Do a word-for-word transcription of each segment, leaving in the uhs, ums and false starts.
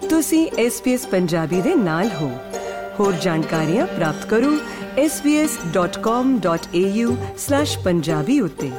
ਤੁਸੀਂ S B S Punjabi ਦੇ ਨਾਲ ਹੋ। ਹੋਰ ਜਾਣਕਾਰੀਆਂ ਪ੍ਰਾਪਤ ਕਰੋ S B S dot com dot A U slash Punjabi ਉੱਤੇ।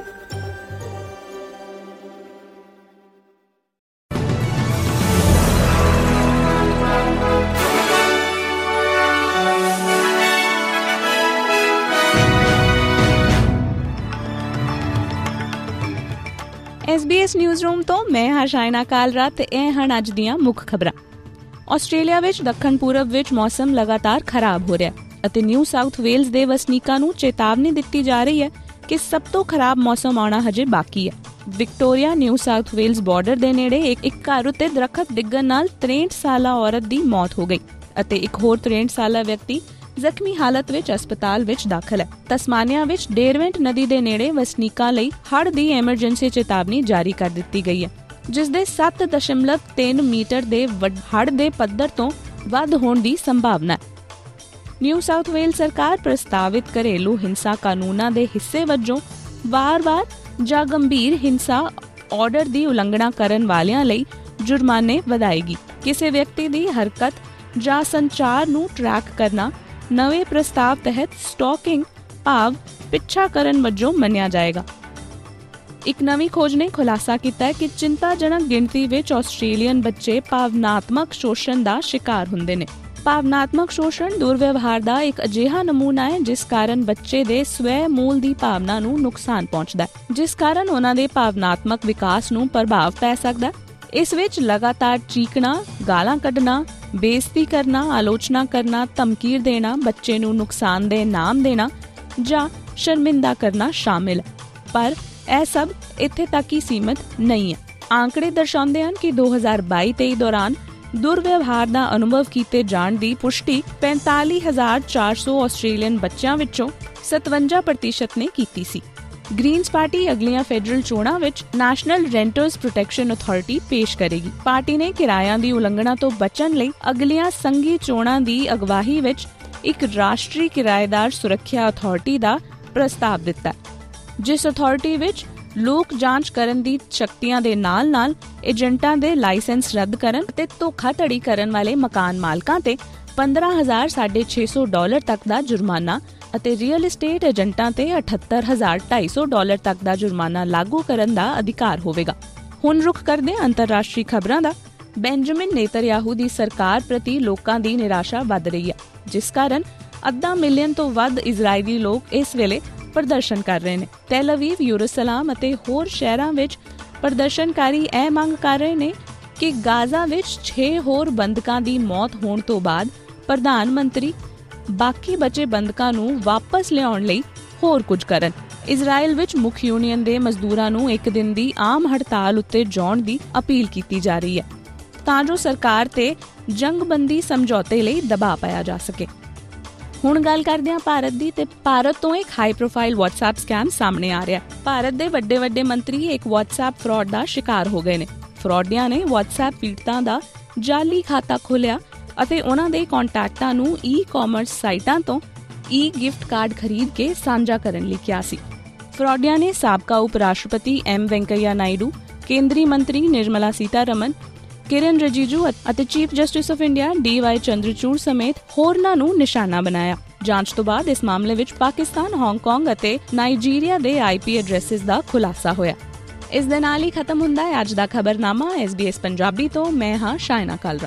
S B S news room ਤੋਂ ਮੈਂ ਹਾਂ ਸ਼ਾਇਨਾ ਕਾਲਰਾ ਤੇ ਇਹ ਹਨ ਅੱਜ ਦੀਆਂ ਮੁੱਖ ਖਬਰਾਂ। ਆਸਟ੍ਰੇਲੀਆ ਵਿੱਚ ਦੱਖਣ ਪੂਰਬ ਵਿੱਚ ਮੌਸਮ ਲਗਾਤਾਰ ਖਰਾਬ ਹੋ ਰਿਹਾ ਅਤੇ ਨਿਊ ਸਾਊਥ ਵੇਲਜ਼ ਦੇ ਵਸਨੀਕਾਂ ਨੂੰ ਚੇਤਾਵਨੀ ਦਿੱਤੀ ਜਾ ਰਹੀ ਹੈ ਕਿ ਸਭ ਤੋਂ ਖਰਾਬ ਮੌਸਮ ਆਉਣਾ ਹਜੇ ਬਾਕੀ ਹੈ। Victoria New South Wales border ਦੇ ਨੇੜੇ ਇੱਕ ਘਰ ਉੱਤੇ ਦਰਖਤ ਡਿੱਗਣ ਨਾਲ ਤਰੇਂਹਠ ਸਾਲਾ ਔਰਤ ਦੀ ਮੌਤ ਹੋ ਗਈ ਅਤੇ ਇੱਕ ਹੋਰ ਤਰੇਂਹਠ ਸਾਲਾ ਵਿਅਕਤੀ ਜ਼ਖਮੀ ਹਾਲਤ ਵਿੱਚ ਹਸਪਤਾਲ ਵਿੱਚ ਦਾਖਲ ਹੈ। ਤਸਮਾਨੀਆ ਵਿੱਚ ਡੇਰਵੈਂਟ ਨਦੀ ਦੇ ਨੇੜੇ ਵਸਨੀਕਾਂ ਲਈ ਹੜ੍ਹ ਦੀ ਐਮਰਜੈਂਸੀ ਚੇਤਾਵਨੀ ਜਾਰੀ ਕਰ ਦਿੱਤੀ ਗਈ ਹੈ, ਜਿਸ ਦੇ ਸੱਤ ਦਸ਼ਮਲਵ ਤਿੰਨ ਮੀਟਰ ਦੇ ਹੜ੍ਹ ਦੇ ਪੱਧਰ ਤੋਂ ਵੱਧ ਹੋਣ ਦੀ ਸੰਭਾਵਨਾ ਹੈ। ਨਿਊ ਸਾਊਥ ਵੇਲਜ਼ ਸਰਕਾਰ ਪ੍ਰਸਤਾਵਿਤ ਘਰੇਲੂ ਹਿੰਸਾ ਕਾਨੂੰਨਾਂ ਦੇ ਹਿੱਸੇ ਵਜੋਂ ਵਾਰ-ਵਾਰ ਜਾਂ ਗੰਭੀਰ ਹਿੰਸਾ ਆਰਡਰ ਦੀ ਉਲੰਘਣਾ ਕਰਨ ਵਾਲਿਆਂ ਲਈ ਜੁਰਮਾਨੇ ਵਧਾਏਗੀ। ਕਿਸੇ ਵਿਅਕਤੀ ਦੀ ਹਰਕਤ ਜਾਂ ਸੰਚਾਰ ਨੂੰ ਟਰੈਕ ਕਰਨਾ ਨਵੇਂ ਪ੍ਰਸਤਾਵ ਤਹਿਤ ਸਟਾਕਿੰਗ ਭਾਵ ਪਿੱਛਾ ਕਰਨ ਵਜੋਂ ਮੰਨਿਆ ਜਾਏਗਾ। ਇੱਕ ਨਵੀਂ ਖੋਜ ਨੇ ਖੁਲਾਸਾ ਕੀਤਾ ਹੈ ਕਿ ਚਿੰਤਾਜਨਕ ਗਿਣਤੀ ਵਿੱਚ ਆਸਟ੍ਰੇਲੀਅਨ ਬੱਚੇ ਭਾਵਨਾਤਮਕ ਸ਼ੋਸ਼ਣ ਦਾ ਸ਼ਿਕਾਰ ਹੁੰਦੇ ਨੇ। ਭਾਵਨਾਤਮਕ ਸ਼ੋਸ਼ਣ ਦੁਰਵਿਵਹਾਰ ਦਾ ਇੱਕ ਅਜਿਹਾ ਨਮੂਨਾ ਹੈ ਜਿਸ ਕਾਰਨ ਬੱਚੇ ਦੇ ਸਵੈ ਮੂਲ ਦੀ ਭਾਵਨਾ ਨੂੰ ਨੁਕਸਾਨ ਪਹੁੰਚਦਾ ਹੈ, ਜਿਸ ਕਾਰਨ ਉਹਨਾਂ ਦੇ ਭਾਵਨਾਤਮਕ ਵਿਕਾਸ ਨੂੰ ਪ੍ਰਭਾਵ ਪੈ ਸਕਦਾ ਹੈ। ਇਸ ਵਿੱਚ ਲਗਾਤਾਰ ਚੀਕਣਾ, ਗਾਲਾਂ ਕੱਢਣਾ, ਬੇਇੱਜ਼ਤੀ ਕਰਨਾ, ਆਲੋਚਨਾ ਕਰਨਾ, ਧਮਕੀ ਦੇਣਾ, ਬੱਚੇ ਨੂੰ ਨੁਕਸਾਨਦੇਹ ਨਾਮ ਦੇਣਾ ਜਾਂ ਸ਼ਰਮਿੰਦਾ ਕਰਨਾ ਸ਼ਾਮਿਲ ਹੈ। ਪਰ ਇਹ ਸਭ ਇੱਥੇ ਤੱਕ ਹੀ ਸੀਮਿਤ ਨਹੀਂ ਹੈ। ਆંકੜੇ ਦਰਸਾਉਂਦੇ ਹਨ ਕਿ ਦੋ ਹਜ਼ਾਰ ਬਾਈ ਤੇਈ ਦੌਰਾਨ ਦੁਰਵਿਵਹਾਰ ਦਾ ਅਨੁਭਵ ਕੀਤੇ ਜਾਣ ਦੀ ਪੁਸ਼ਟੀ ਪੈਂਤਾਲੀ ਹਜ਼ਾਰ ਚਾਰ ਸੌ ਆਸਟ੍ਰੇਲੀਅਨ ਬੱਚਿਆਂ ਵਿੱਚੋਂ ਸਤਵੰਜਾ ਪ੍ਰਤੀਸ਼ਤ ਨੇ ਕੀਤੀ ਸੀ। ਗ੍ਰੀਨਜ਼ ਪਾਰਟੀ ਅਗਲੀਆਂ ਫੈਡਰਲ ਚੋਣਾਂ ਵਿੱਚ ਨੈਸ਼ਨਲ ਰੈਂਟਰਸ ਪ੍ਰੋਟੈਕਸ਼ਨ ਅਥਾਰਟੀ ਪੇਸ਼ ਕਰੇਗੀ। ਪਾਰਟੀ ਨੇ ਕਿਰਾਇਆਂ ਦੀ ਉਲੰਘਣਾ ਤੋਂ ਬਚਣ ਲਈ ਅਗਲੀਆਂ ਸੰਘੀ ਚੋਣਾਂ ਦੀ ਅਗਵਾਈ ਵਿੱਚ ਇੱਕ ਰਾਸ਼ਟਰੀ ਕਿਰਾਏਦਾਰ ਸੁਰੱਖਿਆ ਅਥਾਰਟੀ ਦਾ ਪ੍ਰਸਤਾਵ ਦਿੱਤਾ, ਜਿਸ ਅਥਾਰਟੀ ਵਿੱਚ ਲੋਕ ਜਾਂਚ ਕਰਨ ਦੀ ਸ਼ਕਤੀਆਂ ਦੇ ਨਾਲ-ਨਾਲ ਏਜੰਟਾਂ ਦੇ ਲਾਇਸੈਂਸ ਰੱਦ ਕਰਨ ਅਤੇ ਧੋਖਾਧੜੀ ਕਰਨ ਵਾਲੇ ਮਕਾਨ ਮਾਲਕਾਂ ਤੇ ਪੰਦਰਾਂ ਹਜ਼ਾਰ ਸਾਢੇ ਛੇ ਸੌ ਡਾਲਰ ਤੱਕ ਦਾ ਜੁਰਮਾਨਾ ਅਤੇ ਰੀਅਲ estate ਏਜੰਟਾਂ ਤੇ ਅਠੱਤਰ ਹਜ਼ਾਰ ਢਾਈ ਸੌ ਡਾਲਰ ਤੱਕ ਦਾ ਜੁਰਮਾਨਾ ਲਾਗੂ ਕਰਨ ਦਾ ਅਧਿਕਾਰ ਹੋਵੇਗਾ। ਹੁਣ ਰੁਖ ਕਰਦੇ ਅੰਤਰਰਾਸ਼ਟਰੀ ਖਬਰਾਂ ਦਾ। ਬੈਂਜਾਮਿਨ ਨੇਤਨਯਾਹੂ ਦੀ ਸਰਕਾਰ ਪ੍ਰਤੀ ਲੋਕਾਂ ਦੀ ਨਿਰਾਸ਼ਾ ਵੱਧ ਰਹੀ ਹੈ, ਜਿਸ ਕਾਰਨ ਅੱਧਾ ਮਿਲੀਅਨ ਤੋਂ ਵੱਧ ਇਜ਼ਰਾਈਲੀ ਲੋਕ ਇਸ ਵੇਲੇ ਪ੍ਰਦਰਸ਼ਨ ਕਰ ਰਹੇ ਨੇ। ਤੈਲ ਅਵੀਵ, ਯਰੂਸ਼ਲਮ ਅਤੇ ਹੋਰ ਸ਼ਹਿਰਾਂ ਵਿੱਚ ਪ੍ਰਦਰਸ਼ਨਕਾਰੀ ਇਹ ਮੰਗ ਕਰ ਰਹੇ ਨੇ ਕਿ ਗਾਜ਼ਾ ਵਿੱਚ ਛੇ ਹੋਰ ਬੰਦਕਾਂ ਦੀ ਮੌਤ ਹੋਣ ਤੋਂ ਬਾਅਦ ਪ੍ਰਧਾਨ ਮੰਤਰੀ ਬਾਕੀ ਬਚੇ ਬੰਦਕਾਂ ਨੂੰ ਵਾਪਸ ਲਿਆਉਣ ਲਈ ਹੋਰ ਕੁਝ ਕਰਨ। ਇਜ਼ਰਾਈਲ ਵਿੱਚ ਮੁੱਖ ਯੂਨੀਅਨ ਦੇ ਮਜ਼ਦੂਰਾਂ ਨੂੰ ਇੱਕ ਦਿਨ ਦੀ ਆਮ ਹੜਤਾਲ ਉੱਤੇ ਜਾਣ ਦੀ ਅਪੀਲ ਕੀਤੀ ਜਾ ਰਹੀ ਹੈ ਤਾਂ ਜੋ ਸਰਕਾਰ ਤੇ ਜੰਗਬੰਦੀ ਸਮਝੌਤੇ ਲਈ ਦਬਾਅ ਪਾਇਆ ਜਾ ਸਕੇ। ਹੁਣ ਗੱਲ ਕਰਦੇ ਹਾਂ ਭਾਰਤ ਦੀ ਤੇ ਭਾਰਤ ਤੋਂ ਇੱਕ ਹਾਈ ਪ੍ਰੋਫਾਈਲ WhatsApp ਸਕੈਮ ਸਾਹਮਣੇ ਆ ਰਿਹਾ। ਭਾਰਤ ਦੇ ਵੱਡੇ ਵੱਡੇ ਮੰਤਰੀ ਇੱਕ WhatsApp ਫਰਾਡ ਦਾ ਸ਼ਿਕਾਰ ਹੋ ਗਏ ਨੇ। ਫਰਾਡੀਆਂ ਨੇ WhatsApp ਪੀੜਤਾਂ ਦਾ ਜਾਲੀ ਖਾਤਾ ਖੋਲਿਆ ਅਤੇ ਉਹਨਾਂ ਦੇ ਕੰਟੈਕਟਾਂ ਨੂੰ ਈ-ਕਾਮਰਸ ਸਾਈਟਾਂ ਤੋਂ ਈ-ਗਿਫਟ ਕਾਰਡ ਖਰੀਦ ਕੇ ਸਾਂਝਾ ਕਰਨ ਲਈ ਕਿਹਾ ਸੀ। ਫਰਾਡੀਆਂ ਨੇ ਸਾਬਕਾ ਉਪ ਰਾਸ਼ਟਰਪਤੀ ਐਮ ਵੈਂਕਈਆ ਨਾਇਡੂ, ਕੇਂਦਰੀ ਮੰਤਰੀ ਨਿਰਮਲਾ ਸੀਤਾਰਮਨ, ਕਿਰਨ ਰਿਜੀਜੂ ਅਤੇ chief justice of India D Y Chandrachud ਸਮੇਤ ਹੋਰਨਾਂ ਨੂੰ ਨਿਸ਼ਾਨਾ ਬਣਾਇਆ। ਜਾਂਚ ਤੋਂ ਬਾਅਦ ਇਸ ਮਾਮਲੇ ਵਿੱਚ ਪਾਕਿਸਤਾਨ, ਹਾਂਗਕਾਂਗ ਅਤੇ ਨਾਈਜੀਰੀਆ ਦੇ ਆਈ ਪੀ ਐਡਰੈਸਿਸ ਦਾ ਖੁਲਾਸਾ ਹੋਇਆ। ਇਸ ਦੇ ਨਾਲ ਹੀ ਖਤਮ ਹੁੰਦਾ ਹੈ ਅੱਜ ਦਾ ਖਬਰਨਾਮਾ ਐਸ ਬੀ ਐਸ ਪੰਜਾਬੀ ਤੋਂ। ਮੈਂ ਹਾਂ ਸ਼ਾਇਨਾ ਕਾਲਰਾ।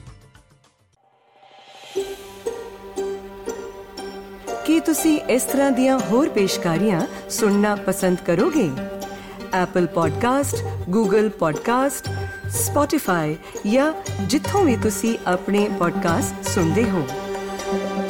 ਕੀ ਤੁਸੀਂ ਇਸ ਤਰ੍ਹਾਂ ਦੀਆਂ ਹੋਰ ਪੇਸ਼ਕਾਰੀਆਂ ਸੁਣਨਾ ਪਸੰਦ ਕਰੋਗੇ? Apple podcast, Google podcast, Spotify ਜਾਂ ਜਿੱਥੋਂ ਵੀ ਤੁਸੀਂ ਆਪਣੇ ਪੋਡਕਾਸਟ ਸੁਣਦੇ ਹੋ।